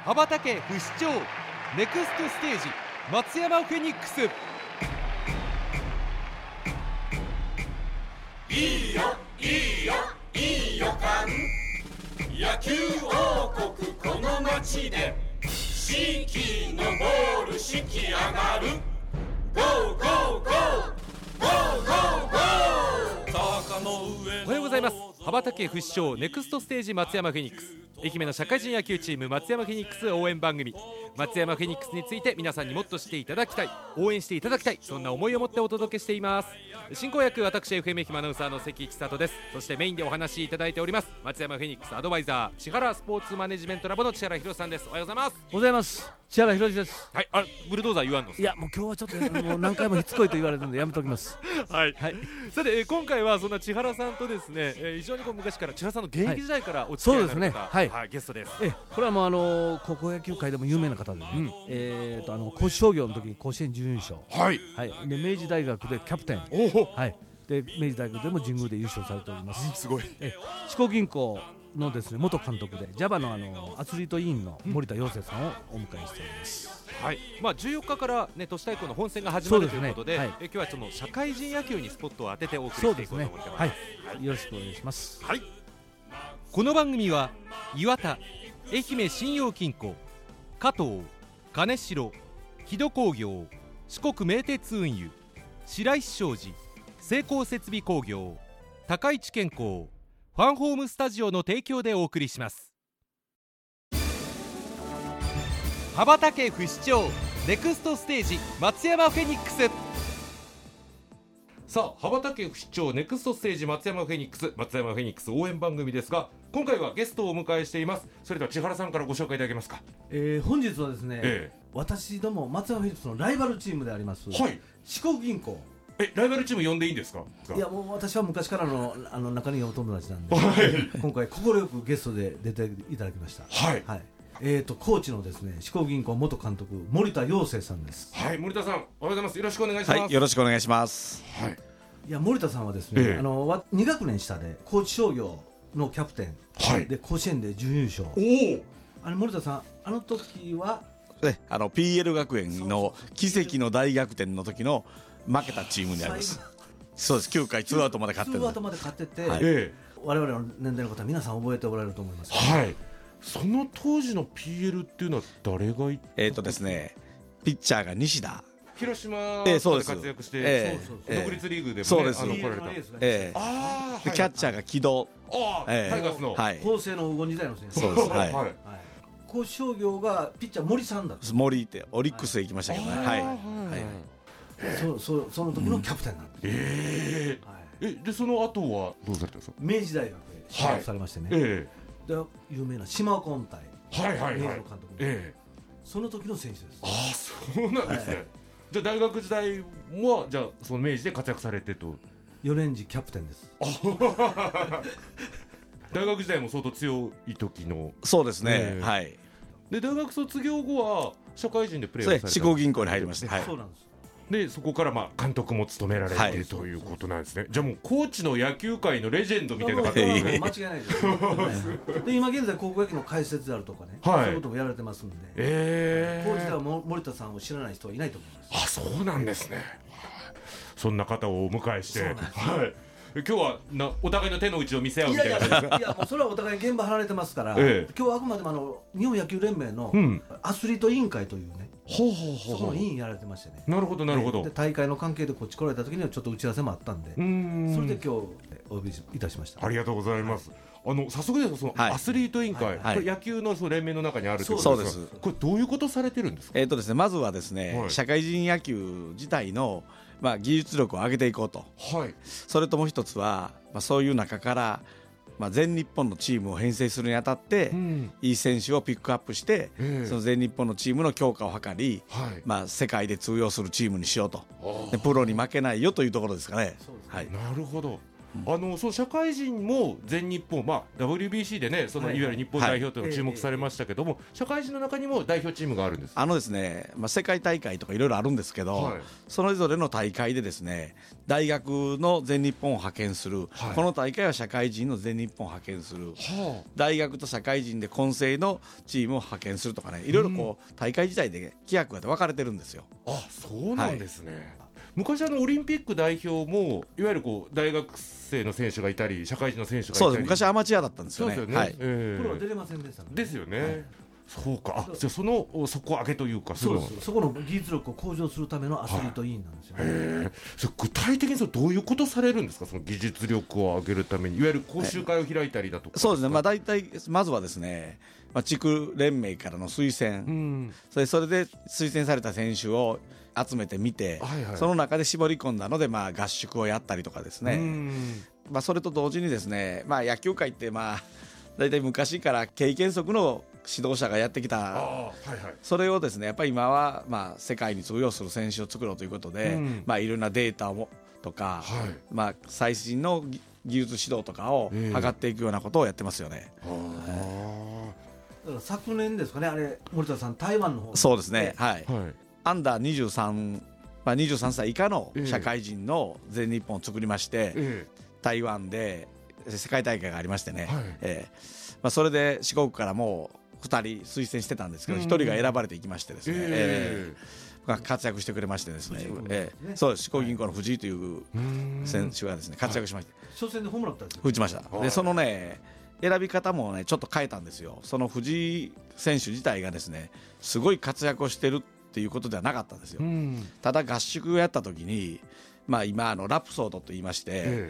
羽ばたけ不死鳥ネクストステージ松山フェニックス。 いいよいいよいい予感、野球王国この街で四季のボール引き上がる、ゴーゴーゴーゴーゴーゴー、坂の上のおはようございます。羽ばたけ不死鳥ネクストステージ松山フェニックス、愛媛の社会人野球チーム松山フェニックス応援番組。松山フェニックスについて皆さんにもっと知っていただきたい、応援していただきたい、そんな思いを持ってお届けしています。進行役私 FM 愛媛アナウンサーの関千里です。そしてメインでお話しいただいております松山フェニックスアドバイザー千原スポーツマネジメントラボの千原博さんです。おはようございます。 おはようございます。千原博です。 はい、ブルドーザー言わんの？ いやもう今日はちょっともう何回もしつこいと言われるのでやめておきます。 はい、 はい、 さて、今回はそんな千原さんとですね、非常に昔から千原さんの現役時代からお付き合いになる方、 そうですね、はいはい、ゲストです。 これはもう高校野球界でも有名な方でね、高知商業の時に甲子園準優勝、 はいはい、で明治大学でキャプテン、はい、で明治大学でも神宮で優勝されております。 すごい。 四国銀行のですね元監督で JAVA のアスリート委員の森田洋生さんをお迎えしております。 はい、14日からね都市対抗の本戦が始まるということで、 そうですね、はい、 今日はその社会人野球にスポットを当ててお送りしていこうと思ってます。 はい、よろしくお願いします。 はい、この番組は岩田、愛媛信用金庫、加藤、金城、木戸工業、四国名鉄運輸、白石商事、成功設備工業、高市健康、ファンホームスタジオの提供でお送りします。羽ばたけ不死鳥ネクストステージ松山フェニックス。さあ、羽ばたけ不死鳥ネクストステージ松山フェニックス、松山フェニックス応援番組ですが、今回はゲストをお迎えしています。それでは千原さんからご紹介いただけますか？ 本日はですね、私ども松山フェニックスのライバルチームであります、 はい、 四国銀行。 ライバルチーム呼んでいいんですか？ いやもう私は昔からの仲のいいお友達なんで、 はい、 今回快くゲストで出ていただきました。 はい、 はい、高知のですね四国銀行元監督森田洋生さんです。 はい、森田さんおはようございます。よろしくお願いします。 はい、よろしくお願いします。 はい、 いや森田さんはですね、2学年下で高知商業のキャプテン、はい、で甲子園で準優勝。森田さんあの時は PL 学園の奇跡の大逆転の時の負けたチームになります。そうです、9回2アウトまで勝ってる。 2アウトまで勝ってて、 はい、 我々の年代の方は皆さん覚えておられると思います。 はい、その当時の PL っていうのは誰がいた？ ですね、ピッチャーが西田、 広島で活躍して、独立リーグでもね、 そうです、 来られた。 キャッチャーが木戸、 タイガースの法政の黄金時代の選手。 そうです、はい、 高知商業がピッチャー森さんだった。 森ってオリックスへ行きましたけどね。はい、 その時のキャプテンなんです。 でその後はどうされたんですか？ 明治大学へ進学されましてね、で有名な島岡音体、明治の監督、その時の選手です。 ああ、そうなんですね。じゃあ大学時代もじゃあその明治で活躍されてと。 4年時キャプテンです。 大学時代も相当強い時の。 そうですね、はい。 で大学卒業後は社会人でプレーをされた。 四国銀行に入りました。はい、 そうなんです。 でそこから監督も務められているということなんですね。じゃあもう高知の野球界のレジェンドみたいな方間違いないです。で今現在高校野球の解説であるとかね、そういうこともやられてますんで、高知では森田さんを知らない人はいないと思います。 あ、そうなんですね。そんな方をお迎えして、はい、今日はお互いの手の内を見せ合うみたいな。 いやもうそれはお互い現場離れてますから、今日はあくまでも日本野球連盟のアスリート委員会というね、そこの委員やられてましてね。 なるほどなるほど。 で大会の関係でこっち来られた時にはちょっと打ち合わせもあったんで、それで今日お呼びいたしました。 ありがとうございます。早速ですが、そのアスリート委員会、これ野球のその連盟の中にあるということですが、これどういうことされてるんですか？ ですね、まずはですね、社会人野球自体の技術力を上げていこうと、それともう一つは、そういう中から、全日本のチームを編成するにあたって、いい選手をピックアップして、その全日本のチームの強化を図り、世界で通用するチームにしようと、でプロに負けないよというところですかね。 なるほど。 その社会人も全日本、WBC でね、そのいわゆる日本代表というのが注目されましたけども、社会人の中にも代表チームがあるんです。 ですね、世界大会とかいろいろあるんですけど、それぞれの大会でですね、大学の全日本を派遣する、この大会は社会人の全日本を派遣する、大学と社会人で混成のチームを派遣するとかね、いろいろこう大会自体で規約が分かれてるんですよ。 そうなんですね。昔オリンピック代表もいわゆるこう大学生の選手がいたり社会人の選手がいたり、 そうです、昔アマチュアだったんですよね。 プロは出れませんでしたね。 ですよね。そうか。じゃあ底上げというか、 そこの技術力を向上するためのアスリート委員なんですよね。 具体的にどういうことされるんですか、その技術力を上げるために。いわゆる講習会を開いたりだとか。 そうですね、大体まずはですね、地区連盟からの推薦、それで推薦された選手を集めてみて、その中で絞り込んだので、合宿をやったりとかですね、それと同時にですね、野球界って大体昔から経験則の指導者がやってきた、それをですねやっぱり今は世界に通用する選手を作ろうということで、いろんなデータをとか、最新の技術指導とかを図っていくようなことをやってますよね。 だから昨年ですかね、あれ森田さん台湾の方。 そうですね、アンダー23歳以下の社会人の全日本を作りまして、台湾で世界大会がありましてね、それで四国からもう2人推薦してたんですけど、1人が選ばれていきましてですね、活躍してくれましてですね、そう四国銀行の藤井という選手がですね活躍しまして、 初戦でホームラン打ちました。でそのね選び方もねちょっと変えたんですよ。その藤井選手自体がですねすごい活躍をしてるっていうことではなかったんですよ。ただ合宿をやった時に、今ラプソードと言いまして、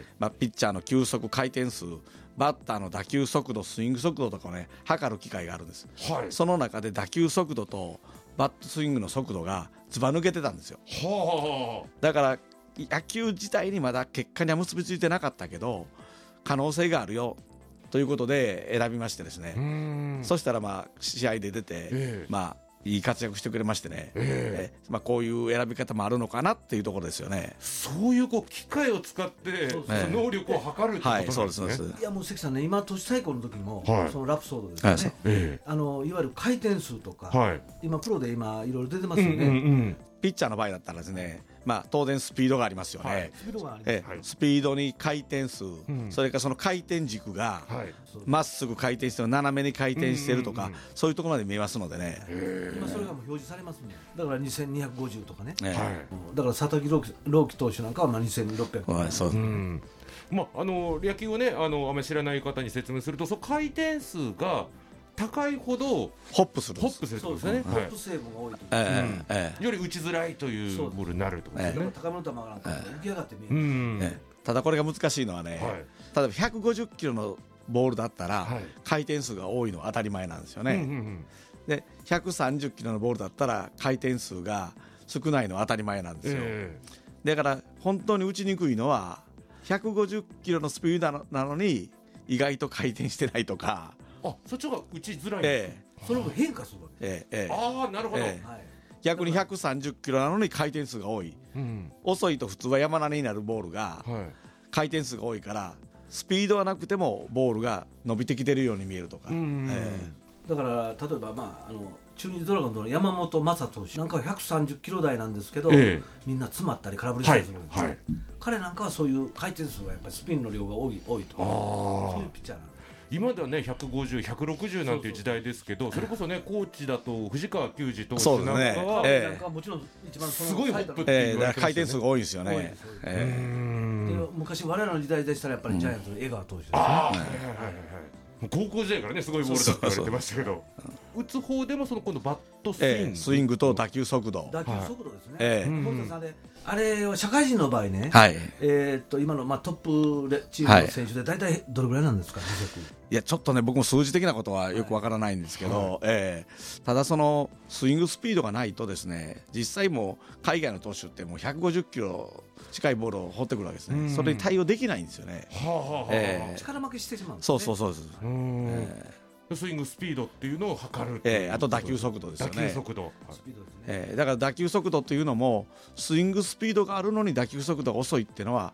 ピッチャーの球速、回転数、バッターの打球速度、スイング速度とかをね測る機械があるんです、その中で打球速度とバットスイングの速度がずば抜けてたんですよ。だから野球自体にまだ結果には結びついてなかったけど可能性があるよということで選びましてですね、そしたら試合で出て、いい活躍してくれましてね、こういう選び方もあるのかなっていうところですよね。 そういう機械を使って能力を測るってことなんですね。 いやもう関さんね、今都市対抗の時も、そのラプソードですよね、いわゆる回転数とか、今プロで今いろいろ出てますよね。 ピッチャーの場合だったらですね、当然スピードがありますよね。スピードに回転数、それからその回転軸がまっすぐ回転して斜めに回転してるとか、そういうところまで見えますのでね。 今それがもう表示されますね。だから2250とかね、だから佐々木朗希投手なんかは2600とか、 野球をねあんまり知らない方に説明すると、その回転数が高いほどホップするそうですね。ホップ成分が多いとより打ちづらいというボールになるとかね。 高めの球がなんか浮き上がって見える。 ただこれが難しいのはね、例えば150キロのボールだったら回転数が多いのは当たり前なんですよね。で130キロのボールだったら回転数が少ないのは当たり前なんですよ。だから本当に打ちにくいのは150キロのスピードなのに意外と回転してないとか、 そっちが打ちづらいんですか。 その分変化するわけ。 なるほど。 逆に130キロなのに回転数が多い、遅いと普通は山なりになるボールが回転数が多いからスピードはなくてもボールが伸びてきてるように見えるとか。 だから例えば中日ドラゴンズの山本昌投手なんかは130キロ台なんですけど、みんな詰まったり空振りしたりするんですよ。彼なんかはそういう回転数がやっぱりスピンの量が多いと、そういうピッチャーなんです。 今ではね150、160なんていう時代ですけど、それこそね高知だと藤川球児投手なんかはもちろん一番すごいホップって言われてますよね。 回転数が多いですよね。 昔我々の時代でしたらやっぱりジャイアンツの江川投手ですね。 高校時代からねすごいボールだって言われてましたけど、打つ方でもその今度バットスイングと打球速度ですね。あれは社会人の場合ね、今のトップチームの選手で大体どれぐらいなんですか、 いやちょっとね僕も数字的なことはよくわからないんですけど、ただそのスイングスピードがないとですね、実際もう海外の投手ってもう150キロ近いボールを放ってくるわけですね。それに対応できないんですよね。 力負けしてしまうんですね。そうです。 スイングスピードっていうのを測る、 あと打球速度ですよね。 打球速度、 だから打球速度っていうのもスイングスピードがあるのに打球速度が遅いっていうのは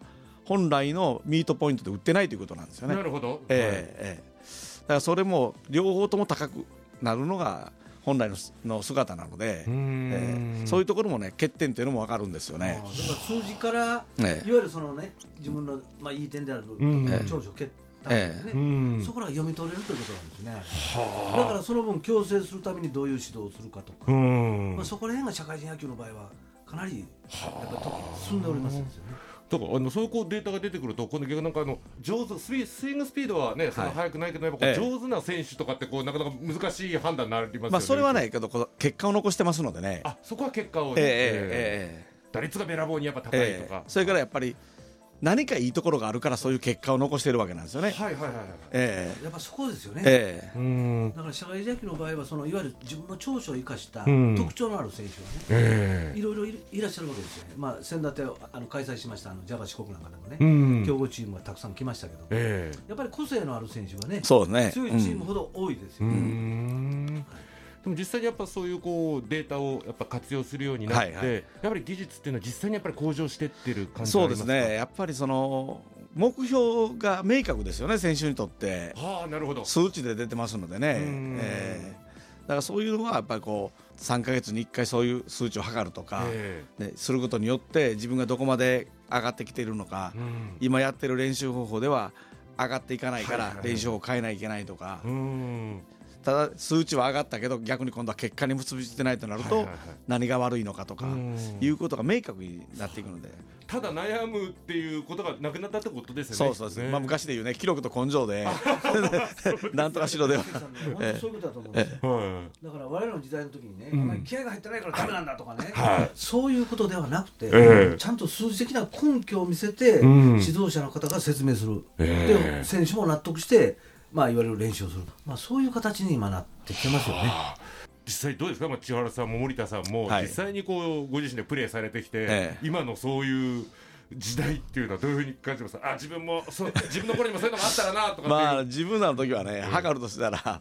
本来のミートポイントで売ってないということなんですよね。 なるほど、 だからそれも両方とも高くなるのが本来の姿なので、そういうところもね欠点というのも分かるんですよね。 だから数字から、いわゆるそのね自分の、いい点である長所欠点、そこらが読み取れるということなんですね。だからその分矯正するためにどういう指導をするかとか、そこら辺が社会人野球の場合はかなりやっぱり進んでおりますんですよね。 だからそういうデータが出てくると、今度逆になんか上手スイングスピードはねそんな速くないけど、やっぱ上手な選手とかってなかなか難しい判断になりますよね。 それはないけど結果を残してますのでね。 そこは結果を、打率がべらぼうにやっぱ高いとか、 それからやっぱり何かいいところがあるからそういう結果を残しているわけなんですよね。 やっぱそこですよね。だから社会人野球の場合はいわゆる自分の長所を生かした特徴のある選手がね、いろいろいらっしゃるわけですよね。先だって開催しましたジャパ四国なんかでもね、強豪チームがたくさん来ましたけど、やっぱり個性のある選手がね、強いチームほど多いですよね。 でも実際にやっぱそういうデータをやっぱ活用するようになって、やっぱり技術っていうのは実際にやっぱり向上していってる感じがありますか？ そうですね。やっぱりその目標が明確ですよね、選手にとって。 なるほど。 数値で出てますのでね。だからそういうのはやっぱり3ヶ月に1回そういう数値を測るとか、することによって自分がどこまで上がってきているのか、今やってる練習方法では上がっていかないから練習法を変えないといけないとか。ただ数値は上がったけど逆に今度は結果に結びついてないとなると何が悪いのかとかいうことが明確になっていくので、 ただ悩むっていうことがなくなったってことですよね。 そうですね。昔でいうね、記録と根性でなんとかしろでは本当そういうことだと思うんですよ。だから我々の時代の時にね、気合が入ってないからダメなんだとかね、そういうことではなくて、ちゃんと数字的な根拠を見せて指導者の方が説明する、で選手も納得していわゆる練習をする、そういう形に今なってきてますよね。 実際どうですか、千原さんも森田さんも実際にご自身でプレーされてきて、今のそういう時代っていうのはどういうふうに感じますか？自分の頃にもそういうのがあったらなとか自分らの時はね、測るとしたら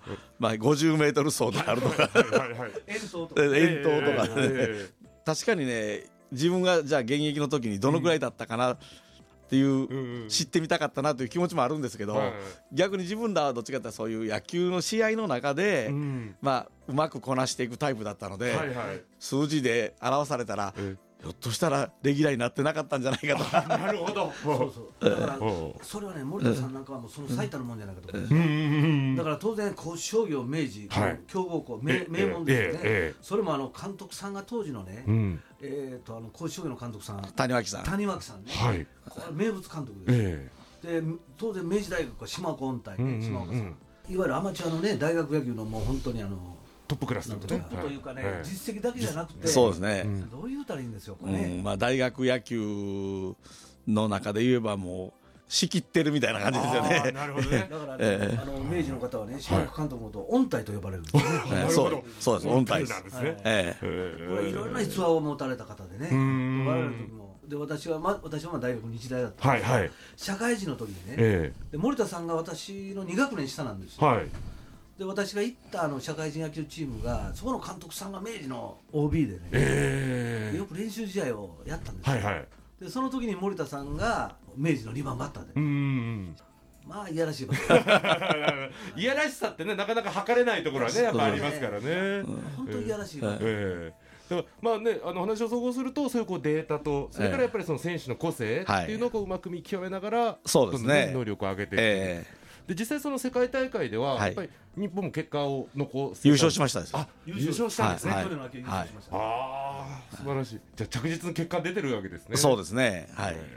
50メートル走であるとか遠投とかね、確かにね、自分がじゃあ現役の時にどのくらいだったかなっていう知ってみたかったなという気持ちもあるんですけど、逆に自分らはどっちかというとそういう野球の試合の中でうまくこなしていくタイプだったので、数字で表されたらひょっとしたらレギュラーになってなかったんじゃないかとか。 なるほど。 だからそれはね、森田さんなんかはもうその最たるもんじゃないかと思うんです。だから当然高知商業、明治、強豪校、名門ですね。それも監督さんが当時のね、高知商業の監督さん、谷脇さんね、名物監督です。で当然明治大学は島岡音体ね、島岡さん、いわゆるアマチュアのね大学野球のもう本当にトップクラスのトップというかね、実績だけじゃなくて、 そうですね、 どう言うたらいいんですよこれね。 大学野球の中で言えばもう仕切ってるみたいな感じですよね。 なるほどね。 だから明治の方はね、島岡監督のことを音体と呼ばれるんですね。 そうです、音体なんですね。これいろんな逸話を持たれた方でね、我々の時もで私は大学日大だったんですけど、社会人の時にね、で森田さんが私の2学年下なんですよ。で私が行った社会人野球チームが、そこの監督さんが明治の OB でね、よく練習試合をやったんですよ。でその時に森田さんが明治の2番バッターで、いやらしいいやらしさってね、なかなか測れないところはねやっぱありますからね。 本当にいやらしい。 だから話を総合すると、そういうデータと、それからやっぱりその選手の個性っていうのをうまく見極めながら、どんどん能力を上げていく。で実際その世界大会ではやっぱり日本も結果を残す、 優勝しましたです。 優勝したんですね。 去年の秋優勝しました。 素晴らしい。じゃあ着実に結果出てるわけですね。 そうですね。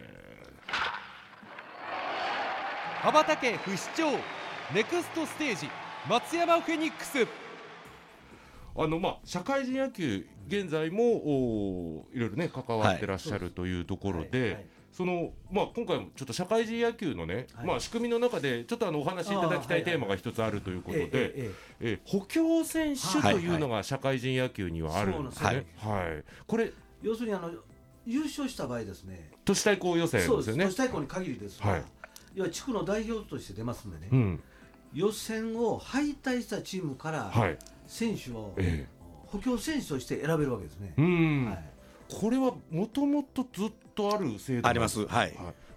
羽ばたけ不死鳥ネクストステージ松山フェニックス。社会人野球現在もいろいろね関わってらっしゃるというところで、今回もちょっと社会人野球のね、仕組みの中でちょっとお話しいただきたいテーマが一つあるということで、補強選手というのが社会人野球にはあるんですね。これ要するに優勝した場合ですね、 都市対抗予選ですよね。 都市対抗に限りですが、要は地区の代表として出ますんでね、予選を敗退したチームから選手を補強選手として選べるわけですね。 これはもともとずっとある制度あります。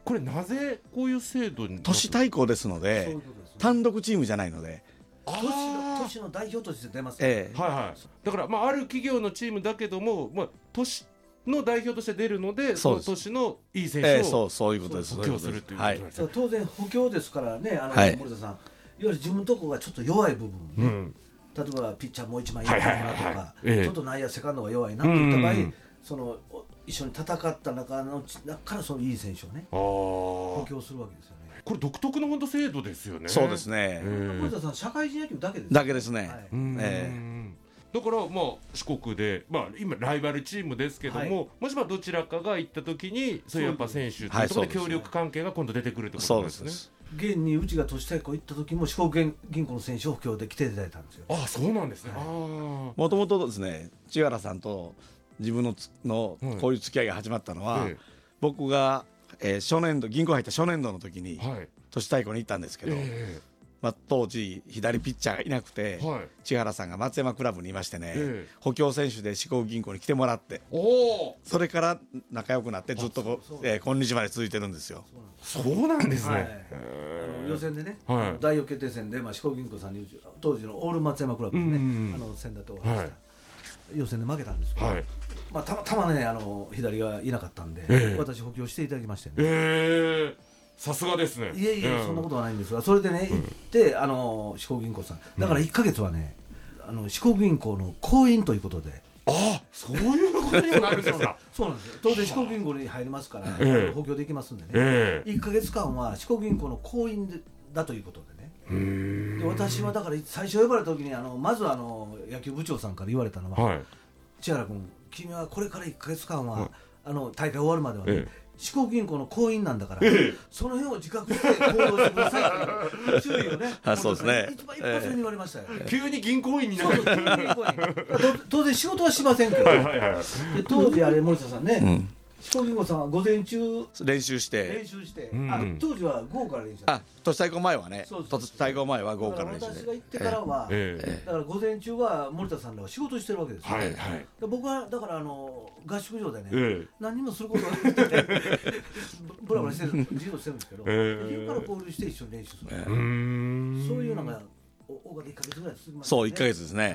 これなぜこういう制度に都市対抗ですので、 そういうことですね。 単独チームじゃないので、 都市の代表として出ます、 ええ、 はいはい、だから、ある企業のチームだけども、都市の代表として出るので、その都市のいい選手をそういうことです。 補強するということなんですね。 当然補強ですからね、森田さん、いわゆる自分のところがちょっと弱い部分、例えばピッチャーもう一枚いいかなとか、ちょっと内野セカンドが弱いなといった場合、その一緒に戦った中からそのいい選手をね補強するわけですよね。 これ独特の本当制度ですよね。 そうですね。 森田さん、社会人野球だけですだけですね。 だから四国で、今ライバルチームですけども、もしどちらかが行った時にそういうやっぱ選手というところで協力関係が今度出てくるってことなんですね。 現にうちが都市対抗行った時も四国銀行の選手を補強で来ていただいたんですよ。 あ、そうなんですね。 もともとですね、千原さんと自分のこういう付き合いが始まったのは、僕が初年度、銀行入った初年度の時に都市対抗に行ったんですけど、当時左ピッチャーがいなくて、千原さんが松山クラブにいましてね、補強選手で四国銀行に来てもらって、それから仲良くなってずっと今日まで続いてるんですよ。 そうなんですね。 予選でね、代表決定戦で四国銀行さんに当時のオール松山クラブでね、先だと予選で負けたんですけど、たまね左がいなかったんで、私補強していただきましてね。 さすがですね。 いえ、そんなことはないんですが、それでね行って四国銀行さんだから1ヶ月はね四国銀行の行員ということで。 そういうことにもなるんですか。 そうなんですよ。当然四国銀行に入りますから補強できますんでね、1ヶ月間は四国銀行の行員だということでね。で、私はだから最初呼ばれた時にまず野球部長さんから言われたのは、千原君、君はこれから1ヶ月間は大会終わるまではね、四国銀行の行員なんだから、その辺を自覚して行動してくださいという注意をね、 そうですね、 一発目に言われましたよ。 急に銀行員になる。 当然仕事はしませんけど、当時森田さんね、四国銀行さんは午前中練習して、 当時は午後から練習。 都市対抗前はね、都市対抗前は午後から練習で、 私が行ってからはだから午前中は森田さんらは仕事してるわけですよ。僕はだから合宿場でね、何もすることがなくてブラブラしてる、自由してるんですけど、昼から交流して一緒に練習する、そういうのが大型1ヶ月ぐらい続きましたね。 そう、1ヶ月ですね。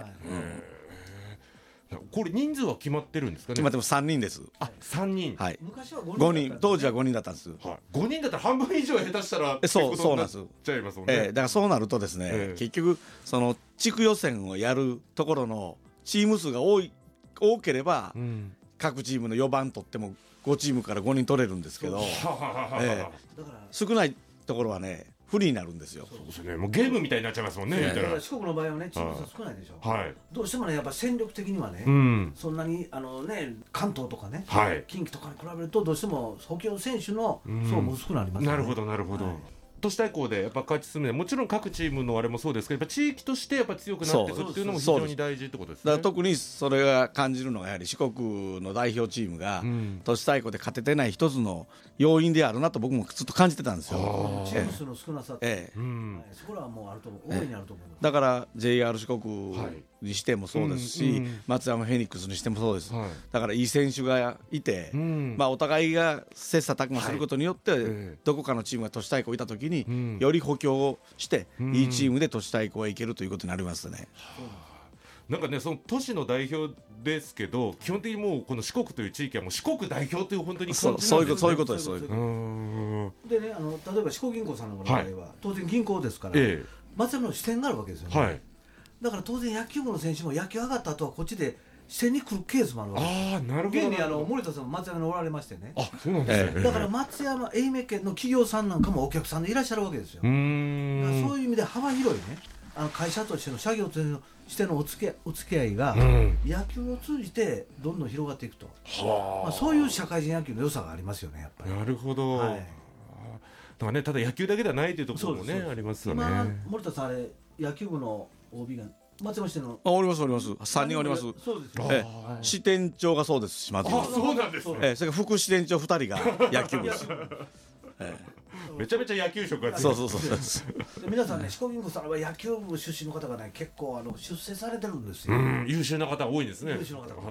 これ人数は決まってるんですかね。 決まっても3人です。 3人。 昔は 5人、当時は5人だったんです。 5人だったら半分以上下手したらそうなんです。 ちゃいますもんね。 だからそうなるとですね、結局その地区予選をやるところのチーム数が多ければ、各チームの4番取っても5チームから5人取れるんですけど、少ないところはね不利になるんですよ。 そうですね。もうゲームみたいになっちゃいますもんね。 四国の場合はね、チーム数少ないでしょ。どうしてもね、やっぱ戦力的にはね、そんなに関東とかね、近畿とかに比べるとどうしても補強選手の層も薄くなりますね。 なるほどなるほど。都市対抗でやっぱ勝ち進むのはもちろん各チームのあれもそうですけど、やっぱ地域としてやっぱ強くなっていくっていうのも非常に大事ってことですね。 だから特にそれが感じるのがやはり四国の代表チームが都市対抗で勝ててない一つの要因であるなと僕もずっと感じてたんですよ。 チーム数の少なさって、そこらはもうあると思う、大いにあると思う。 だから JR 四国にしてもそうですし、松山フェニックスにしてもそうです。だからいい選手がいて、お互いが切磋琢磨することによってどこかのチームが都市対抗いた時により補強をしていいチームで都市対抗へ行けるということになりますね。 なんかね、その都市の代表ですけど、基本的にもうこの四国という地域はもう四国代表という本当に感じなんですね。 そういうことです。 でね、例えば四国銀行さんの場合は当然銀行ですから、松山の支店があるわけですよね。だから当然野球部の選手も野球上がった後はこっちで支店に来るケースもあるわけです。 なるほど。 現に森田さんも松山におられましてね。 そうなんですね。 だから松山愛媛県の企業さんなんかもお客さんでいらっしゃるわけですよ。だからそういう意味で幅広いね、会社としての社業としてのお付き合いが野球を通じてどんどん広がっていくと、そういう社会人野球の良さがありますよね、やっぱり。 なるほど。だからね、ただ野球だけではないというところもねありますよね。 今森田さん、あれ野球部の OB が松山市のおります3人おります。 そうですよ。 支店長がそうですし、松山。 そうなんですね。 それから副支店長2人が野球部です。 めちゃめちゃ野球色がそう皆さんね、四国銀行さんは野球部出身の方がね結構出世されてるんですよ。 優秀な方多いですね。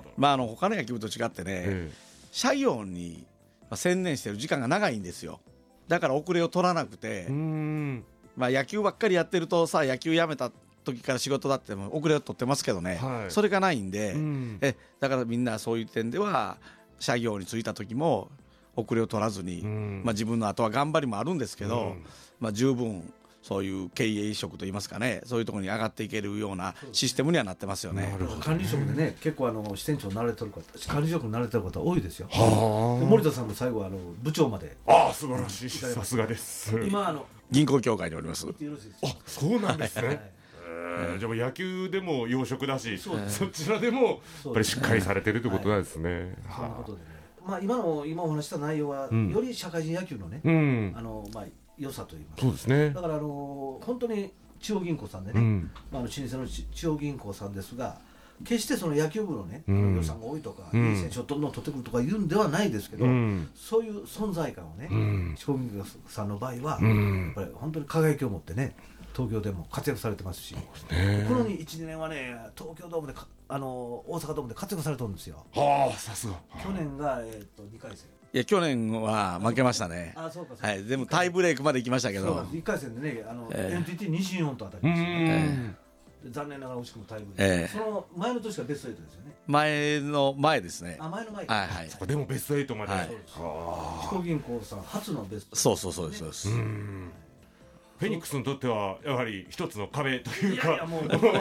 他の野球部と違ってね、社業に専念してる時間が長いんですよ。 だから遅れを取らなくて、まあ、野球ばっかりやってるとさ、野球やめた時から仕事だっても遅れを取ってますけどね、それがないんで、だからみんなそういう点では社業に就いた時も遅れを取らずに、まあ、自分の後は頑張りもあるんですけど、まあ、十分そういう経営職といいますかね、そういうところに上がっていけるようなシステムにはなってますよね。 管理職でね、結構支店長になれてる方、管理職になれてる方多いですよ。で森田さんも最後は部長まで。 素晴らしい、さすがです。 今銀行協会におります。 そうなんですね。じゃあ野球でも養殖だし、そちらでもやっぱりしっかりされてるということなんですね。 そんなことでね、まあ、今お話した内容は、より社会人野球のね、まあ良さといいますか。 そうですね。 だから本当に中央銀行さんでね、老舗の中央銀行さんですが、決してその野球部のね、予算が多いとか、いい選手をどんどん取ってくるとか言うんではないですけど、そういう存在感をね、中央銀行さんの場合は、やっぱり本当に輝きを持ってね、東京でも活躍されてますし、この1、2年はね、東京ドームで大阪ドームで活躍されてるんですよ。 さすが。 去年が2回戦。 いや去年は負けましたね。はい、でもタイブレークまで行きましたけど、 1回戦でね、NTT 西日本と当たりましたね。残念ながら惜しくもタイブレーク。その前の年がベスト8ですよね。 前ですね。 前の前。 でもベスト8まで。 地方銀行さん初のベスト。 そうです。 フェニックスにとってはやはり一つの壁というか、 目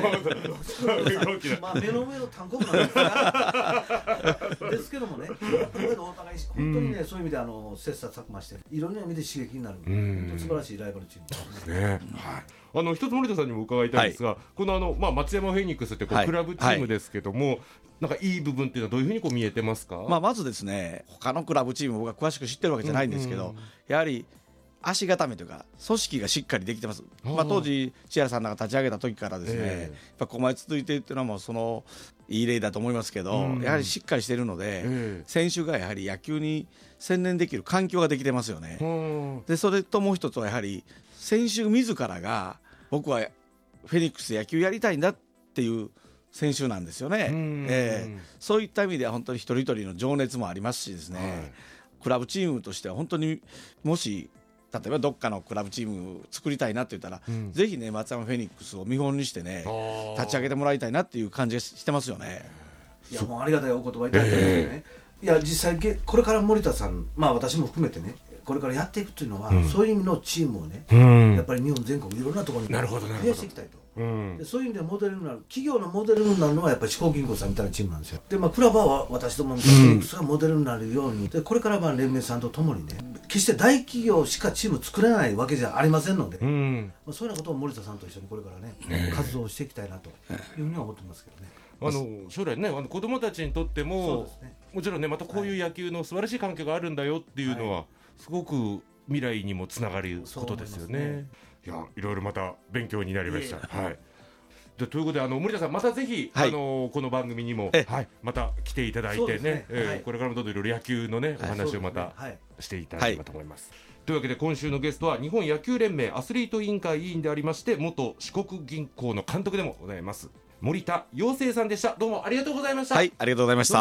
の上の単行部なんですがですけどもね、お互い本当にね、そういう意味で切磋琢磨していろんな意味で刺激になる素晴らしいライバルチームですね。 一つ森田さんにも伺いたいんですが、この松山フェニックスってクラブチームですけども、なんかいい部分っていうのはどういうふうに見えてますか？ まずですね、他のクラブチーム僕は詳しく知ってるわけじゃないんですけど、やはり足固めというか組織がしっかりできてます。当時千原さんが立ち上げた時からですね、やっぱここまで続いているっていうのはもうそのいい例だと思いますけど、やはりしっかりしているので、選手がやはり野球に専念できる環境ができてますよね。でそれともう一つはやはり選手自らが僕はフェニックスで野球やりたいんだっていう選手なんですよね。そういった意味では本当に一人一人の情熱もありますしですね、クラブチームとしては本当にもし例えばどっかのクラブチーム作りたいなって言ったら、ぜひね松山フェニックスを見本にしてね立ち上げてもらいたいなっていう感じがしてますよね。 いやもうありがたいお言葉いただいてますよね。いや実際これから森田さん、私も含めてね、これからやっていくというのは、そういう意味のチームをね、やっぱり日本全国いろんなところに増やしていきたいと。でそういう意味でモデルになる、企業のモデルになるのはやっぱり地方銀行さんみたいなチームなんですよ。でクラブは私どもみたいなフェニックスがモデルになるように、でこれから連盟さんとともにね、決して大企業しかチーム作れないわけじゃありませんので、そういうようなことを森田さんと一緒にこれからね、活動していきたいなというふうには思ってますけどね。 将来ね子どもたちにとっても、もちろんねまたこういう野球の素晴らしい環境があるんだよっていうのは、すごく未来にもつながることですよね。いやいろいろまた勉強になりました。ということで森田さんまたぜひ、この番組にも、また来ていただいてね、これからもどんどんいろいろ野球のねお話をまたしていただければと思います。というわけで今週のゲストは日本野球連盟アスリート委員会委員でありまして、元四国銀行の監督でもございます森田陽生さんでした。どうもありがとうございました。 ありがとうございました。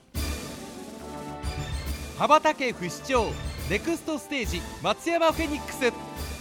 羽ばたけ不死鳥ネクストステージ松山フェニックス。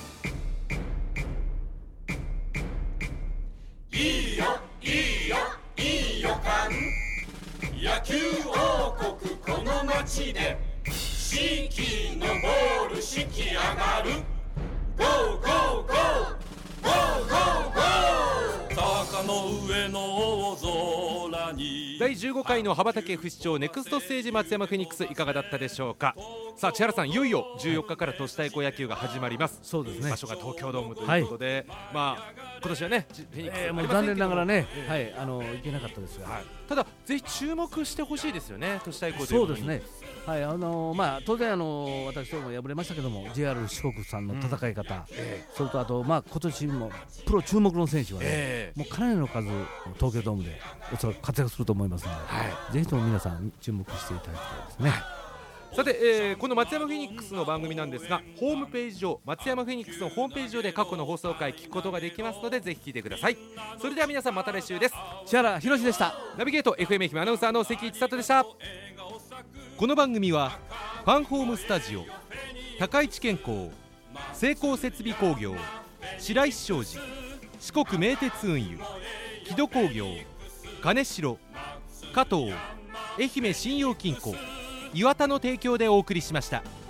いいよいいよいい予感、野球王国この街で四季のボール敷き上がる、ゴーゴーゴーゴーゴーゴー、坂の上の大空に。 第15回の羽ばたけ不死鳥ネクストステージ松山フェニックスいかがだったでしょうか。さあ千原さん、いよいよ14日から都市対抗野球が始まります。 そうですね。 場所が東京ドームということで、今年はねフェニックスもう残念ながらね、行けなかったですが、 ただぜひ注目してほしいですよね、都市対抗という。 そうですね。当然私ども敗れましたけども JR 四国さんの戦い方、それとあと今年もプロ注目の選手はね、もうかなりの数東京ドームでおそらく活躍すると思いますので、ぜひとも皆さん注目していただきたいですね。 さて、この松山フェニックスの番組なんですが、ホームページ上、松山フェニックスのホームページ上で過去の放送回聞くことができますので、ぜひ聞いてください。それでは皆さんまた来週です。 千原ひろしでした。 ナビゲート FM 愛媛アナウンサーの関一里でした。この番組はファンホームスタジオ、 高市健康、成功設備工業、白石商事、四国名鉄運輸、木戸工業、金城、加藤、愛媛信用金庫、岩田の提供でお送りしました。